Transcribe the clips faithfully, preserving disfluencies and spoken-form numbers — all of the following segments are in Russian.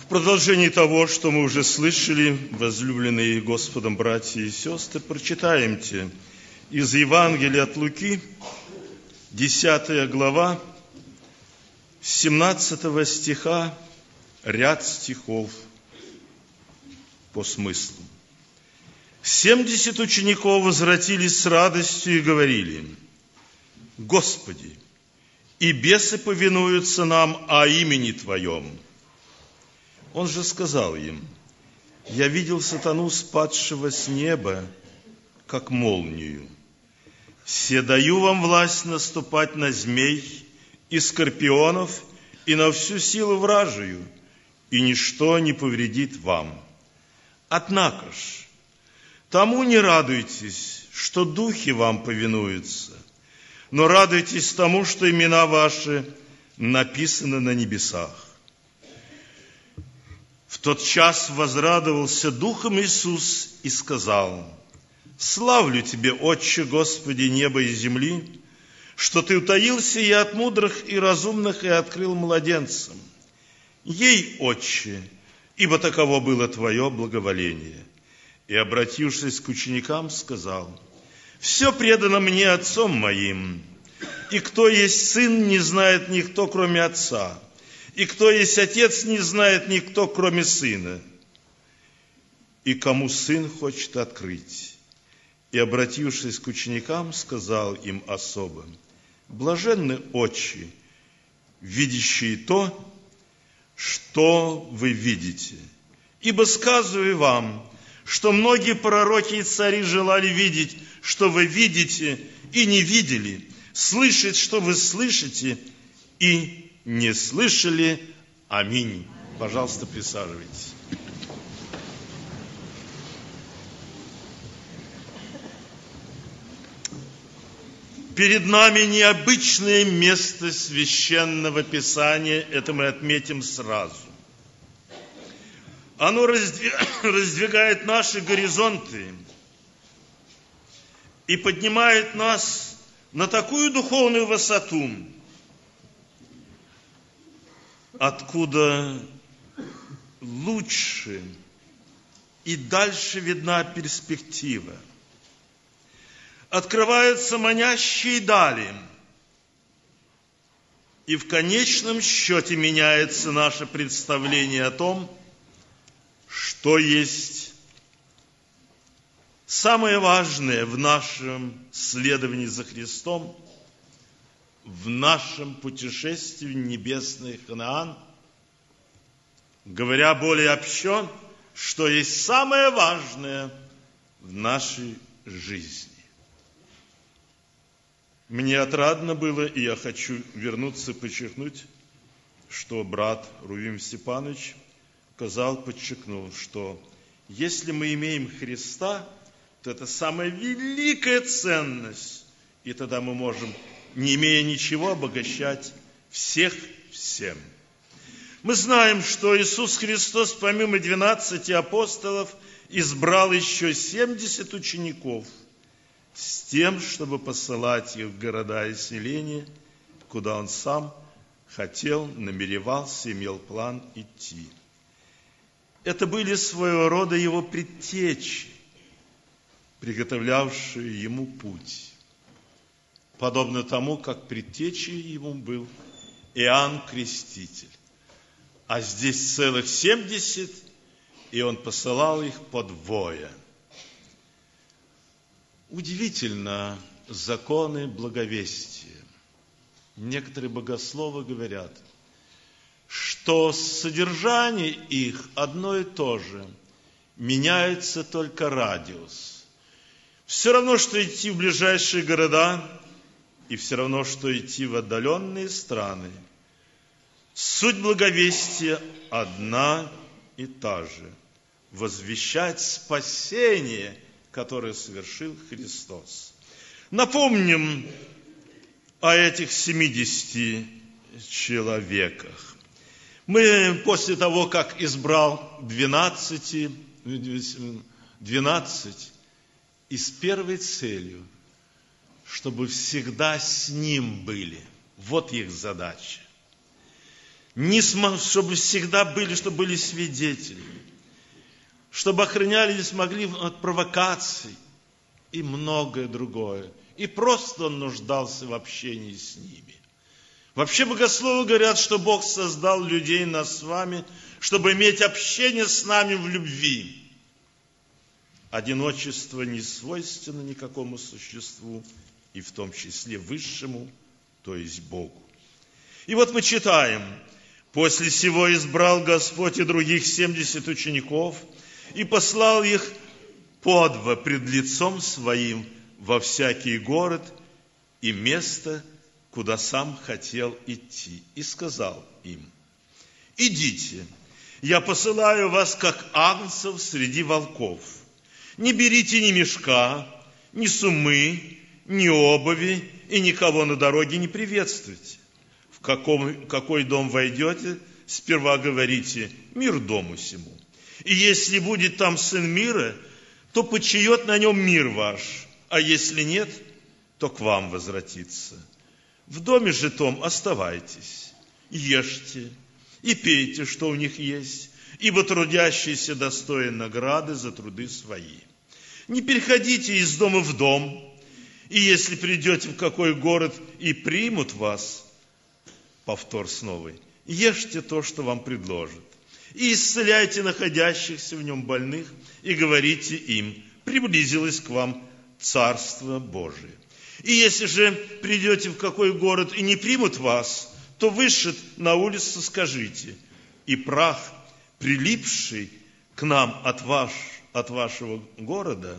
В продолжении того, что мы уже слышали, возлюбленные Господом братья и сестры, прочитаемте из Евангелия от Луки, десятая глава, с семнадцатого стиха, ряд стихов по смыслу. «Семьдесят учеников возвратились с радостью и говорили: Господи, и бесы повинуются нам о имени Твоем. Он же сказал им: я видел сатану, спадшего с неба, как молнию. Се даю вам власть наступать на змей и скорпионов и на всю силу вражию, и ничто не повредит вам. Однако ж, тому не радуйтесь, что духи вам повинуются, но радуйтесь тому, что имена ваши написаны на небесах. В тот час возрадовался духом Иисус и сказал: славлю Тебе, Отче, Господи неба и земли, что Ты утаился и от мудрых и разумных и открыл младенцам. Ей, Отче, ибо таково было Твое благоволение. И, обратившись к ученикам, сказал: все предано мне Отцом моим, и кто есть Сын, не знает никто, кроме Отца, и кто есть Отец, не знает никто, кроме Сына, и кому Сын хочет открыть. И, обратившись к ученикам, сказал им особо: блаженны очи, видящие то, что вы видите. Ибо сказываю вам, что многие пророки и цари желали видеть, что вы видите, и не видели, слышать, что вы слышите, и не слышали. Аминь. Пожалуйста, присаживайтесь. Перед нами необычное место священного Писания, это мы отметим сразу. Оно раздвигает наши горизонты и поднимает нас на такую духовную высоту, откуда лучше и дальше видна перспектива. Открываются манящие дали, и в конечном счете меняется наше представление о том, что есть самое важное в нашем следовании за Христом, в нашем путешествии в небесный Ханаан, говоря более общо, что есть самое важное в нашей жизни. Мне отрадно было, и я хочу вернуться и подчеркнуть, что брат Рувим Степанович сказал, подчеркнул, что если мы имеем Христа, то это самая великая ценность, и тогда мы можем, не имея ничего, обогащать всех всем. Мы знаем, что Иисус Христос, помимо двенадцати апостолов, избрал еще семьдесят учеников с тем, чтобы посылать их в города и селения, куда Он сам хотел, намеревался, имел план идти. Это были своего рода Его предтечи, приготовлявшие Ему путь. Подобно тому, как предтечей Ему был Иоанн Креститель. А здесь целых семьдесят, и Он посылал их по двое. Удивительно законы благовестия. Некоторые богословы говорят, что содержание их одно и то же, меняется только радиус. Все равно, что идти в ближайшие города, и все равно, что идти в отдаленные страны. Суть благовестия одна и та же. Возвещать спасение, которое совершил Христос. Напомним о этих семидесяти человеках. Мы после того, как избрал двенадцать, двенадцать, и с первой целью, чтобы всегда с Ним были. Вот их задача. не см... чтобы всегда были, чтобы были свидетелями, чтобы охраняли и смогли от провокаций и многое другое. И просто он нуждался в общении с ними. Вообще богословы говорят, что Бог создал людей нас с вами, чтобы иметь общение с нами в любви. Одиночество не свойственно никакому существу, и в том числе высшему, то есть Богу. И вот мы читаем: «После сего избрал Господь и других семьдесят учеников, и послал их по два пред лицом Своим во всякий город и место, куда сам хотел идти, и сказал им: идите, я посылаю вас, как агнцев среди волков. Не берите ни мешка, ни суммы, ни обуви, и никого на дороге не приветствуйте. В каком, какой дом войдете, сперва говорите: мир дому сему. И если будет там сын мира, то почиет на нем мир ваш, а если нет, то к вам возвратится. В доме же том оставайтесь, ешьте и пейте, что у них есть, ибо трудящийся достоин награды за труды свои. Не переходите из дома в дом, и если придете в какой город и примут вас, повтор снова, ешьте то, что вам предложат, и исцеляйте находящихся в нем больных, и говорите им: приблизилось к вам Царство Божие. И если же придете в какой город и не примут вас, то вышед на улицу скажите: и прах, прилипший к нам от, ваш, от вашего города,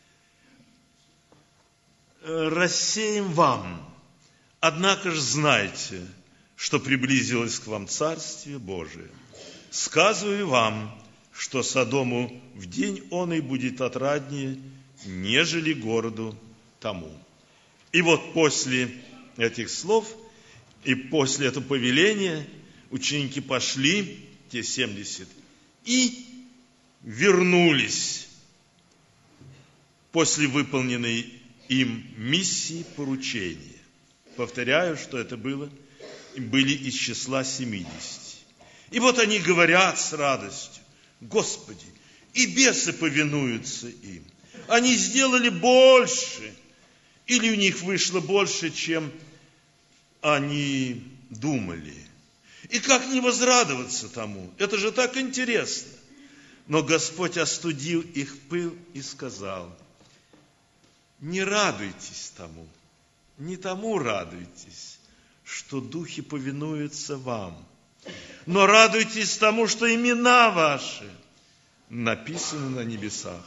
рассеем вам. Однако же знайте, что приблизилось к вам Царствие Божие. Сказываю вам, что Содому в день он и будет отраднее, нежели городу тому». И вот после этих слов и после этого повеления ученики пошли, те семьдесят, и вернулись после выполненной им миссии поручения. Повторяю, что это было, были из числа семидесяти. И вот они говорят с радостью: Господи, и бесы повинуются им. Они сделали больше, или у них вышло больше, чем они думали. И как не возрадоваться тому? Это же так интересно. Но Господь остудил их пыл и сказал: не радуйтесь тому, не тому радуйтесь, что духи повинуются вам, но радуйтесь тому, что имена ваши написаны на небесах.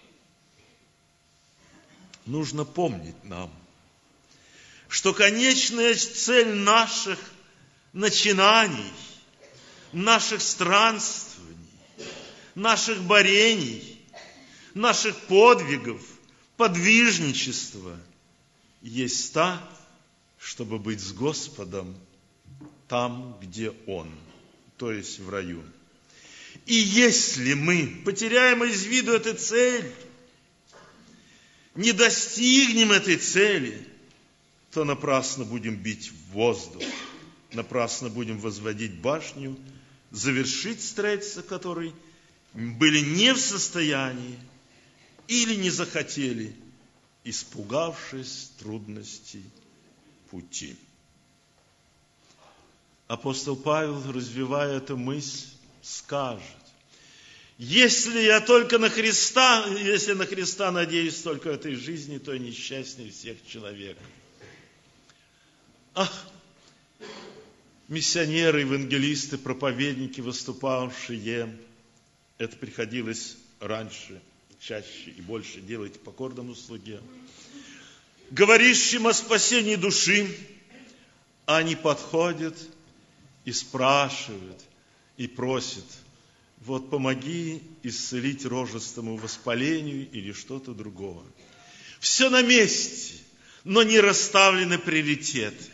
Нужно помнить нам, что конечная цель наших начинаний, наших странствований, наших борений, наших подвигов, подвижничества есть та, чтобы быть с Господом там, где Он, то есть в раю. И если мы потеряем из виду эту цель, не достигнем этой цели, то напрасно будем бить в воздух, напрасно будем возводить башню, завершить строительство которой были не в состоянии или не захотели, испугавшись трудностей пути. Апостол Павел, развивая эту мысль, скажет: если я только на Христа, если на Христа надеюсь только в этой жизни, то несчастнее всех человек. Ах, миссионеры, евангелисты, проповедники, выступавшие, это приходилось раньше, чаще и больше делать покорному слуге, говорящим о спасении души, они подходят и спрашивают, и просят: вот помоги исцелить рожестому воспалению или что-то другое. Все на месте, но не расставлены приоритеты.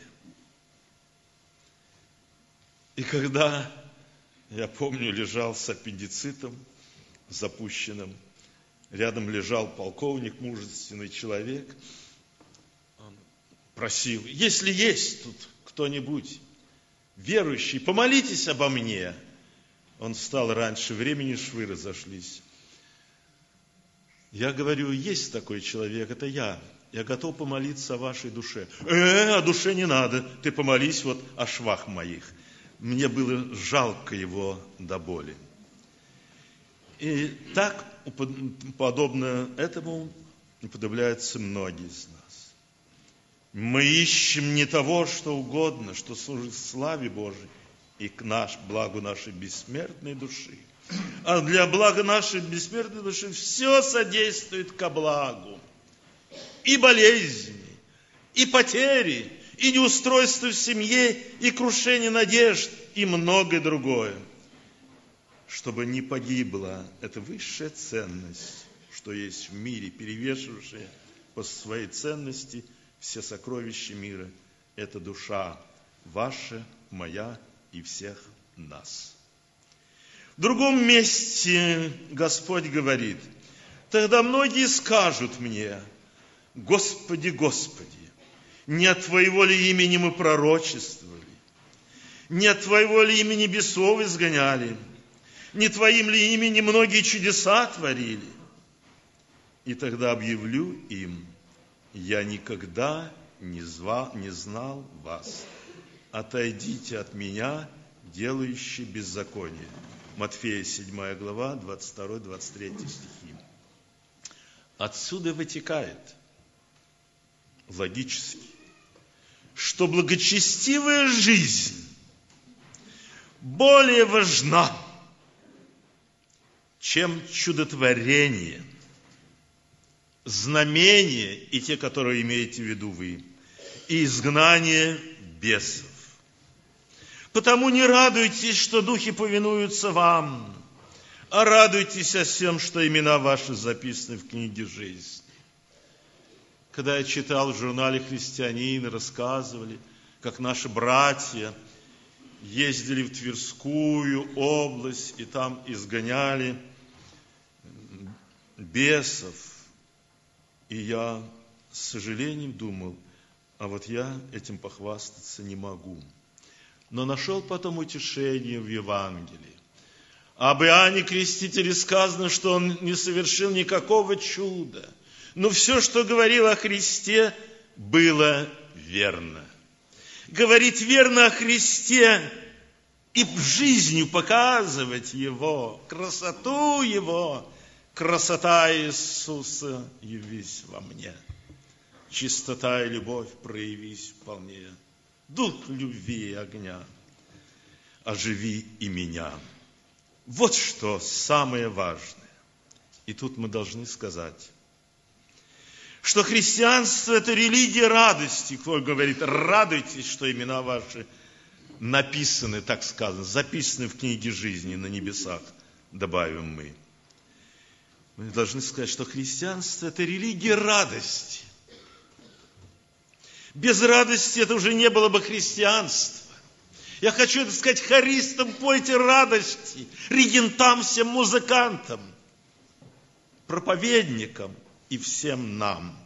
И когда, я помню, лежал с аппендицитом запущенным, рядом лежал полковник, мужественный человек, он просил: если есть тут кто-нибудь, верующий, помолитесь обо мне. Он встал раньше времени, швы разошлись. Я говорю, есть такой человек, это я. Я готов помолиться о вашей душе. Э, о душе не надо, ты помолись вот о швах моих. Мне было жалко его до боли. И так, подобно этому, уподобляются многие из нас. Мы ищем не того, что угодно, что служит славе Божией и к наш, благу нашей бессмертной души. А для блага нашей бессмертной души все содействует ко благу. И болезни, и потери, и неустройство в семье, и крушение надежд, и многое другое. Чтобы не погибла эта высшая ценность, что есть в мире, перевешившая по своей ценности все сокровища мира. Это душа ваша, моя и всех нас. В другом месте Господь говорит, тогда многие скажут мне, Господи, Господи, не от Твоего ли имени мы пророчествовали, не от Твоего ли имени бесов изгоняли, не Твоим ли имени многие чудеса творили? И тогда объявлю им, я никогда не, звал, не знал вас. Отойдите от меня, делающие беззаконие. Матфея седьмая глава, двадцать второй двадцать третий стихи. Отсюда вытекает логически, что благочестивая жизнь более важна, чем чудотворение, знамения, и те, которые имеете в виду вы, и изгнание бесов. Потому не радуйтесь, что духи повинуются вам, а радуйтесь о всем, что имена ваши записаны в книге жизни. Когда я читал в журнале «Христианин», рассказывали, как наши братья ездили в Тверскую область и там изгоняли бесов. И я с сожалением думал, а вот я этим похвастаться не могу. Но нашел потом утешение в Евангелии. Об Иоанне Крестителе сказано, что он не совершил никакого чуда. Но все, что говорил о Христе, было верно. Говорить верно о Христе и в жизнью показывать Его, красоту Его, красота Иисуса явись во мне. Чистота и любовь проявись вполне. Дух любви и огня, оживи и меня. Вот что самое важное. И тут мы должны сказать, что христианство – это религия радости. Кто говорит, радуйтесь, что имена ваши написаны, так сказано, записаны в книге жизни на небесах, добавим мы. Мы должны сказать, что христианство – это религия радости. Без радости это уже не было бы христианства. Я хочу это сказать хористам, пойте радости, регентам, всем музыкантам, проповедникам и всем нам.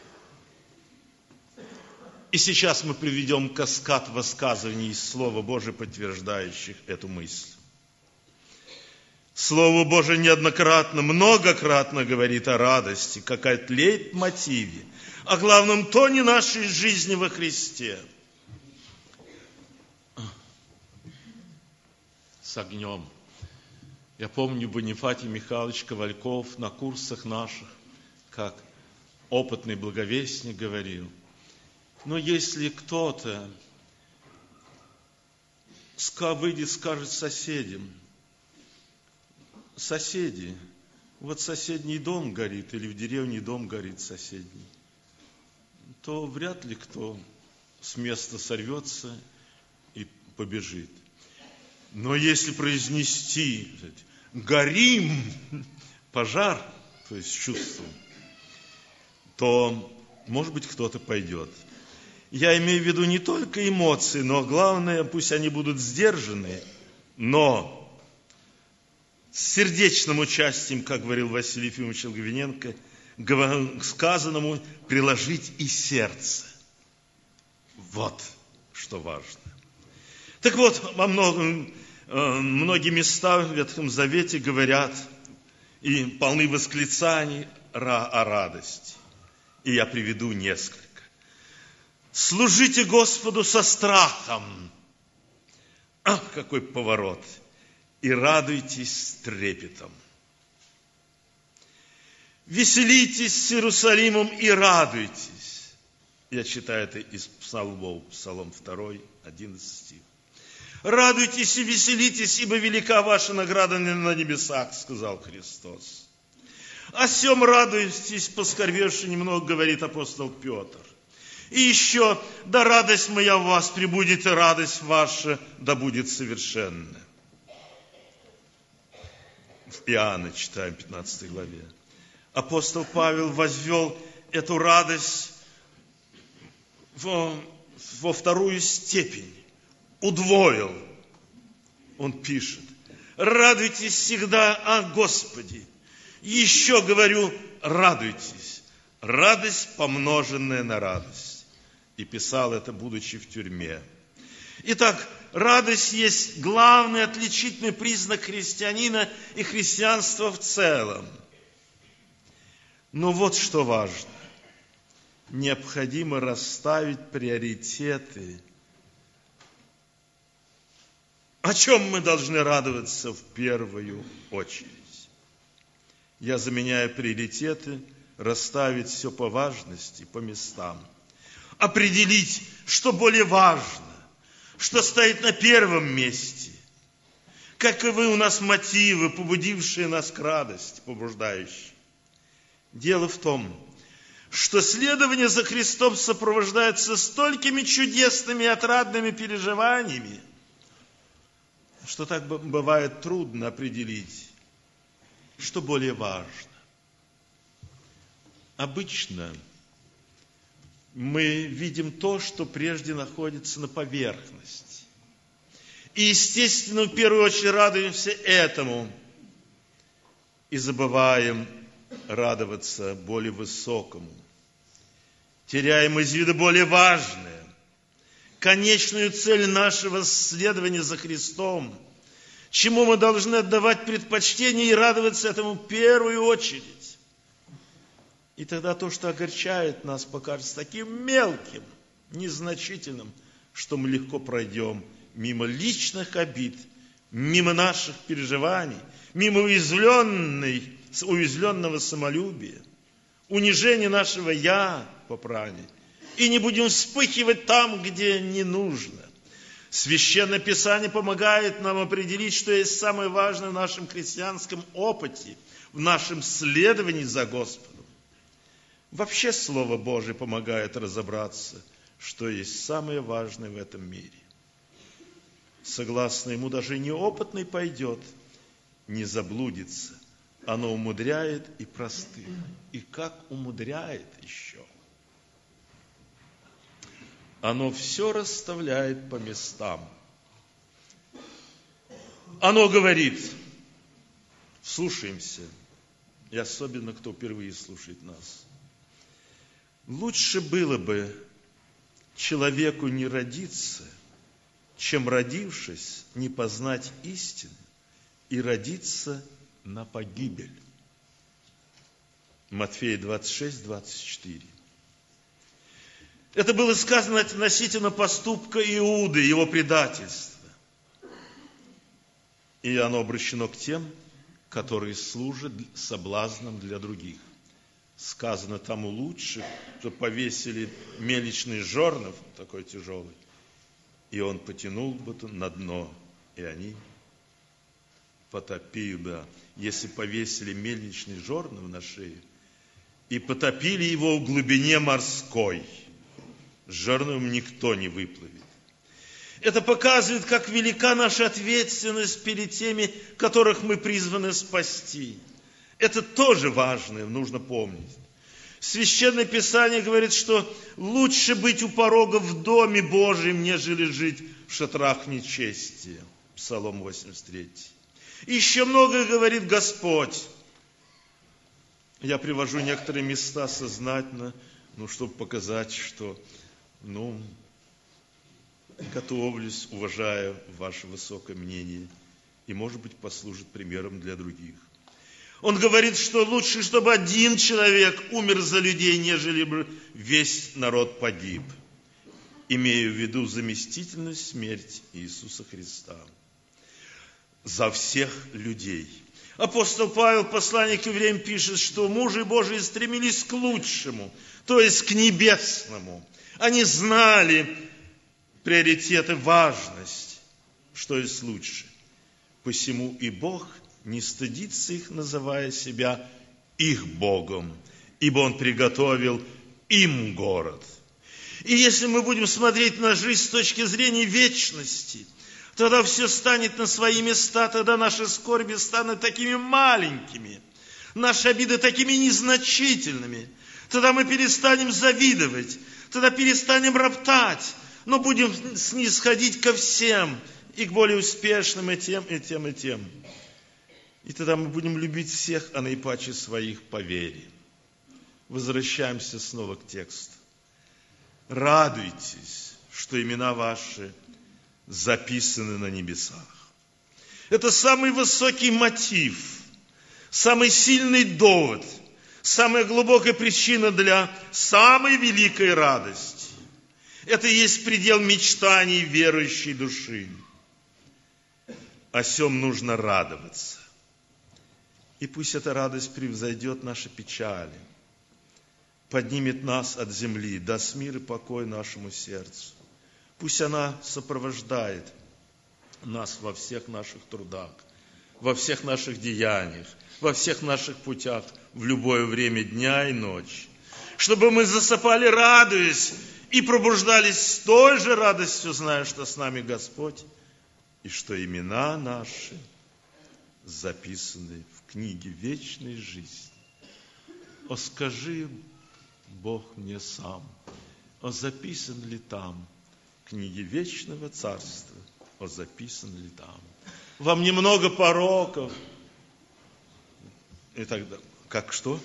И сейчас мы приведем каскад высказываний из Слова Божия, подтверждающих эту мысль. Слово Божие неоднократно, многократно говорит о радости, как о лейтмотиве, о главном тоне нашей жизни во Христе. С огнем. Я помню, Бонифатий Михайлович Ковальков на курсах наших, как опытный благовестник, говорил, но если кто-то выйдет, скажет соседям, соседи, вот соседний дом горит, или в деревне дом горит соседний, то вряд ли кто с места сорвется и побежит. Но если произнести «горим», пожар, то есть чувством, то, может быть, кто-то пойдет. Я имею в виду не только эмоции, но главное, пусть они будут сдержаны, но с сердечным участием, как говорил Василий Ефимович Логвиненко, к сказанному приложить и сердце. Вот что важно. Так вот, во многом, многие места в Ветхом Завете говорят и полны восклицаний о радости. И я приведу несколько. Служите Господу со страхом. Ах, какой поворот! И радуйтесь с трепетом. Веселитесь с Иерусалимом и радуйтесь. Я читаю это из Псалмов, Псалом два, одиннадцатый стих. Радуйтесь и веселитесь, ибо велика ваша награда на небесах, сказал Христос. О сем радуйтесь, поскорбевши немного, говорит апостол Петр. И еще, да радость моя в вас пребудет, и радость ваша да будет совершенна. В Иоанна читаем, пятнадцатой главе. Апостол Павел возвел эту радость во, во вторую степень, удвоил. Он пишет: радуйтесь всегда о Господе. Еще говорю, радуйтесь. Радость, помноженная на радость. И писал это, будучи в тюрьме. Итак, радость есть главный отличительный признак христианина и христианства в целом. Но вот что важно. Необходимо расставить приоритеты. О чем мы должны радоваться в первую очередь? Я заменяю приоритеты, расставить все по важности, по местам. Определить, что более важно, что стоит на первом месте. Каковы у нас мотивы, побудившие нас к радости, побуждающие. Дело в том, что следование за Христом сопровождается столькими чудесными и отрадными переживаниями, что так бывает трудно определить, что более важно. Обычно мы видим то, что прежде находится на поверхности. И, естественно, в первую очередь радуемся этому и забываем радоваться более высокому. Теряем из вида более важное. Конечную цель нашего следования за Христом, чему мы должны отдавать предпочтение и радоваться этому в первую очередь. И тогда то, что огорчает нас, покажется таким мелким, незначительным, что мы легко пройдем мимо личных обид, мимо наших переживаний, мимо уязвленной, уязвленного самолюбия, унижения нашего «я» по правде, и не будем вспыхивать там, где не нужно. Священное Писание помогает нам определить, что есть самое важное в нашем христианском опыте, в нашем следовании за Господом. Вообще Слово Божие помогает разобраться, что есть самое важное в этом мире. Согласно ему, даже неопытный пойдет, не заблудится. Оно умудряет и простых. И как умудряет еще? Оно все расставляет по местам. Оно говорит, слушаемся, и особенно, кто впервые слушает нас. Лучше было бы человеку не родиться, чем, родившись, не познать истины и родиться на погибель. Матфея двадцать шесть, двадцать четыре. Это было сказано относительно поступка Иуды, его предательства. И оно обращено к тем, которые служат соблазном для других. Сказано, тому лучше, что повесили мельничный жернов, такой тяжелый, и он потянул бы на дно, и они потопили бы. Если повесили мельничный жернов на шею и потопили его в глубине морской, с жерновом никто не выплывет. Это показывает, как велика наша ответственность перед теми, которых мы призваны спасти. Это тоже важно, нужно помнить. Священное Писание говорит, что лучше быть у порога в доме Божьем, нежели жить в шатрах нечестия. Псалом восемьдесят три. И еще многое говорит Господь. Я привожу некоторые места сознательно, ну, чтобы показать, что, ну, готовлюсь, уважаю ваше высокое мнение и, может быть, послужит примером для других. Он говорит, что лучше, чтобы один человек умер за людей, нежели бы весь народ погиб, имея в виду заместительную смерть Иисуса Христа за всех людей. Апостол Павел, посланник к евреям, пишет, что мужи Божии стремились к лучшему, то есть к небесному. Они знали приоритеты, важность, что есть лучше. Посему и Бог не стыдится их, называя себя их Богом, ибо Он приготовил им город. И если мы будем смотреть на жизнь с точки зрения вечности, тогда все станет на свои места, тогда наши скорби станут такими маленькими, наши обиды такими незначительными. Тогда мы перестанем завидовать, тогда перестанем роптать, но будем снисходить ко всем, и к более успешным, и тем, и тем, и тем. И тогда мы будем любить всех, а наипаче своих по вере. Возвращаемся снова к тексту. Радуйтесь, что имена ваши записаны на небесах. Это самый высокий мотив, самый сильный довод, самая глубокая причина для самой великой радости. Это и есть предел мечтаний верующей души. О сем нужно радоваться. И пусть эта радость превзойдет наши печали, поднимет нас от земли, даст мир и покой нашему сердцу. Пусть она сопровождает нас во всех наших трудах, во всех наших деяниях, во всех наших путях, в любое время дня и ночи. Чтобы мы засыпали, радуясь, и пробуждались с той же радостью, зная, что с нами Господь, и что имена наши записаны в книге вечной жизни. О, скажи, Бог мне сам, о, записан ли там в книге вечного царства, о, записан ли там. Вам немного пороков. И тогда, как что?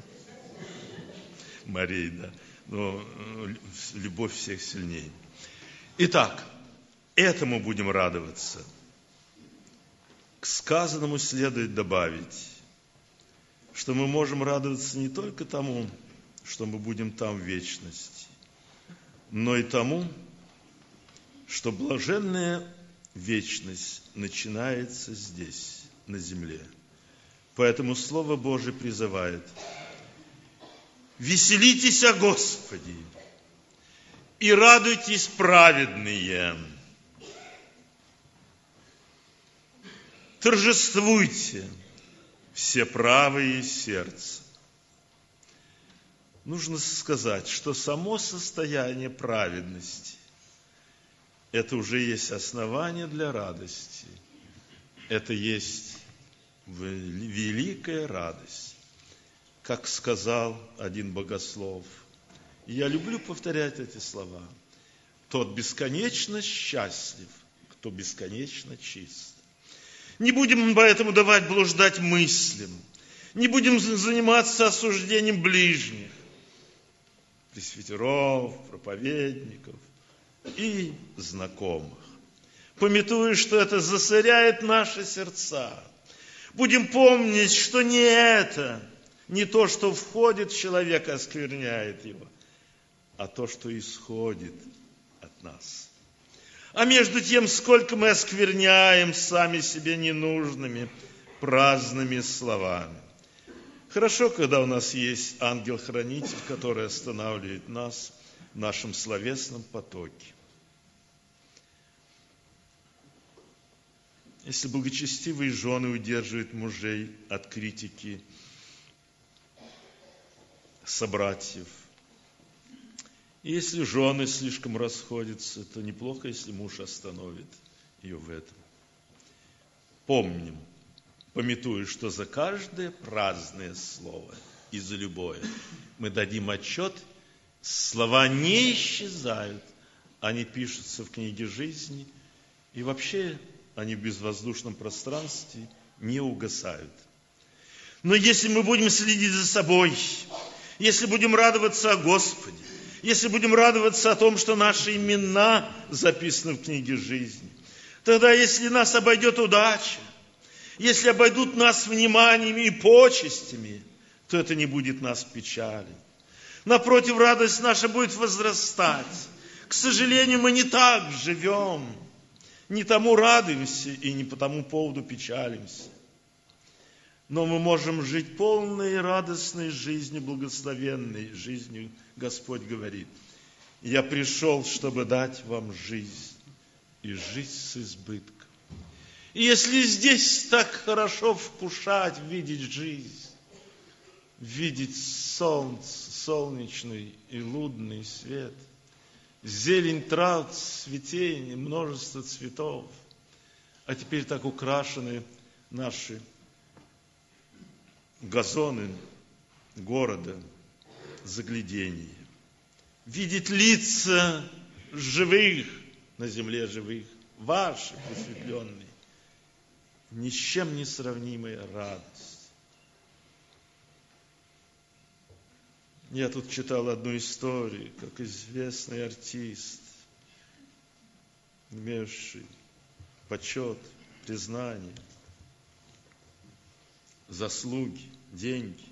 Мария, да. Но любовь всех сильнее. Итак, этому будем радоваться. К сказанному следует добавить, что мы можем радоваться не только тому, что мы будем там в вечности, но и тому, что блаженная вечность начинается здесь, на земле. Поэтому Слово Божие призывает: веселитесь о Господе и радуйтесь, праведные. Торжествуйте, все правые сердца. Нужно сказать, что само состояние праведности – это уже есть основание для радости. Это есть великая радость. Как сказал один богослов, и я люблю повторять эти слова: тот бесконечно счастлив, кто бесконечно чист. Не будем поэтому давать блуждать мыслям, не будем заниматься осуждением ближних, пресвитеров, проповедников и знакомых, памятуя, что это засоряет наши сердца. Будем помнить, что не это, не то, что входит в человека, оскверняет его, а то, что исходит от нас. А между тем, сколько мы оскверняем сами себе ненужными, праздными словами. Хорошо, когда у нас есть ангел-хранитель, который останавливает нас в нашем словесном потоке. Если благочестивые жены удерживают мужей от критики собратьев, и если жены слишком расходятся, то неплохо, если муж остановит ее в этом. Помним, памятуя, что за каждое праздное слово и за любое мы дадим отчет, слова не исчезают, они пишутся в книге жизни, и вообще они в безвоздушном пространстве не угасают. Но если мы будем следить за собой, если будем радоваться о Господе, если будем радоваться о том, что наши имена записаны в книге жизни, тогда, если нас обойдет удача, если обойдут нас вниманиями и почестями, то это не будет нас печалить. Напротив, радость наша будет возрастать. К сожалению, мы не так живем. Не тому радуемся и не по тому поводу печалимся. Но мы можем жить полной радостной жизнью, благословенной жизнью. Господь говорит: я пришел, чтобы дать вам жизнь, и жизнь с избытком. И если здесь так хорошо вкушать, видеть жизнь, видеть солнце, солнечный и лунный свет, зелень трав, цветение, множество цветов, а теперь так украшены наши газоны города, загляденье. Видеть лица живых на земле живых, ваши просветленные, ни с чем не сравнимая радость. Я тут читал одну историю, как известный артист, имевший почет, признание, заслуги, деньги.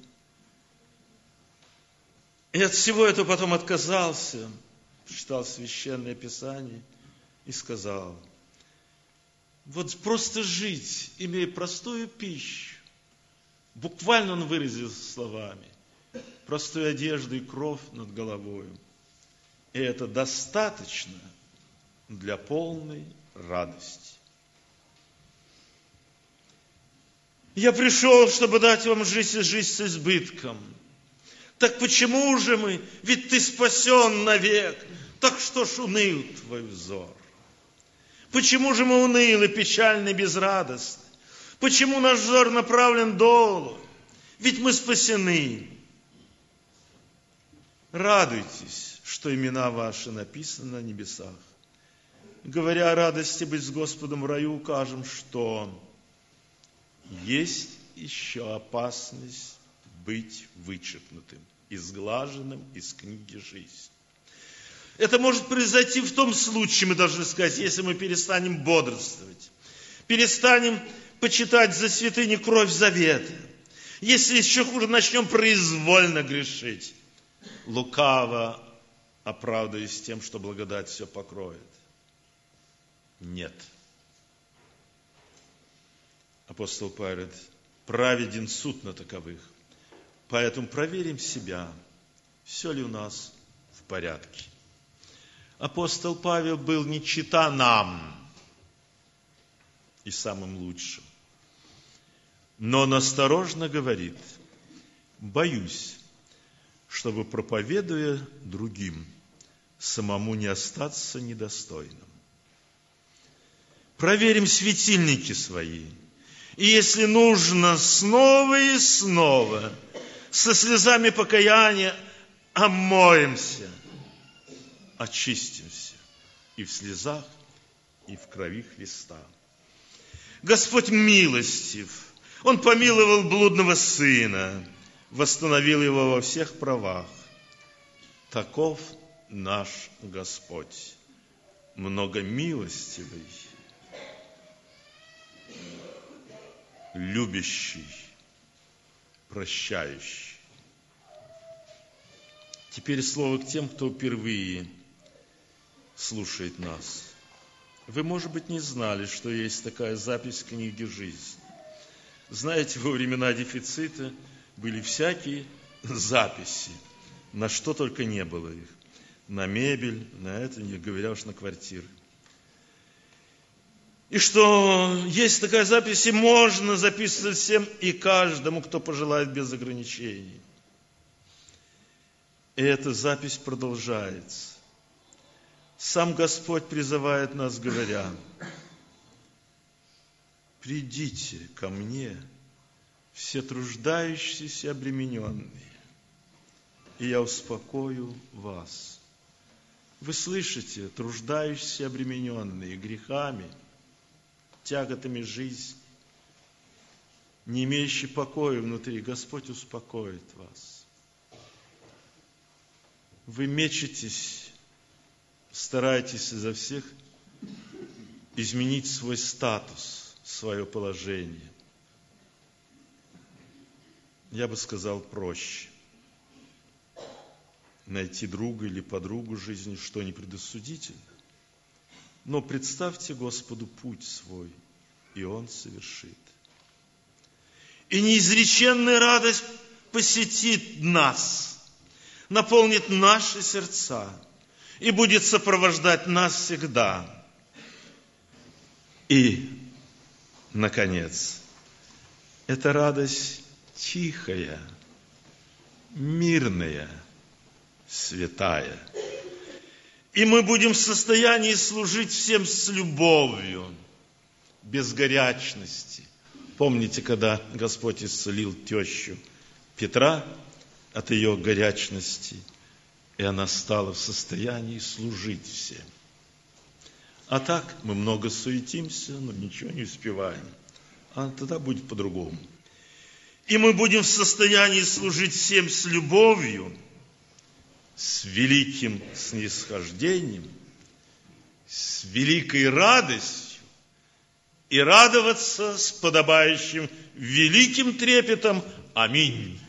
И от всего этого потом отказался, читал Священное Писание и сказал: вот просто жить, имея простую пищу, буквально он выразился словами, простую одежду и кровь над головой, и это достаточно для полной радости. Я пришел, чтобы дать вам жизнь и жизнь с избытком. Так почему же мы? Ведь ты спасен навек. Так что ж уныл твой взор? Почему же мы унылы, печальны, безрадостны? Почему наш взор направлен долу? Ведь мы спасены. Радуйтесь, что имена ваши написаны на небесах. Говоря о радости быть с Господом в раю, укажем, что есть еще опасность быть вычеркнутым, изглаженным из книги жизни. Это может произойти в том случае, мы должны сказать, если мы перестанем бодрствовать, перестанем почитать за святыни кровь завета, если еще хуже начнем произвольно грешить, лукаво оправдываясь тем, что благодать все покроет. Нет. Апостол Павел говорит: праведен суд на таковых. Поэтому проверим себя, все ли у нас в порядке. Апостол Павел был не чета нам и самым лучшим, но он осторожно говорит: боюсь, чтобы, проповедуя другим, самому не остаться недостойным. Проверим светильники свои, и если нужно, снова и снова со слезами покаяния омоемся, очистимся и в слезах, и в крови Христа. Господь милостив, Он помиловал блудного сына, восстановил его во всех правах. Таков наш Господь, многомилостивый, любящий, прощающий. Теперь слово к тем, кто впервые слушает нас. Вы, может быть, не знали, что есть такая запись в книге жизни. Знаете, во времена дефицита были всякие записи, на что только не было их. На мебель, на это, не говоря уж на квартиры. И что есть такая запись, и можно записывать всем и каждому, кто пожелает, без ограничений. И эта запись продолжается. Сам Господь призывает нас, говоря: придите ко мне, все труждающиеся и обремененные, и я успокою вас. Вы слышите, труждающиеся и обремененные грехами, тяготами жизни, не имеющие покоя внутри, Господь успокоит вас. Вы мечетесь, стараетесь изо всех изменить свой статус, свое положение. Я бы сказал проще. Найти друга или подругу жизни, что не предосудительно. Но представьте Господу путь свой, и Он совершит. И неизреченная радость посетит нас, наполнит наши сердца и будет сопровождать нас всегда. И, наконец, эта радость тихая, мирная, святая. И мы будем в состоянии служить всем с любовью, без горячности. Помните, когда Господь исцелил тещу Петра от ее горячности, и она стала в состоянии служить всем. А так мы много суетимся, но ничего не успеваем. А тогда будет по-другому. И мы будем в состоянии служить всем с любовью, с великим снисхождением, с великой радостью и радоваться с подобающим великим трепетом. Аминь.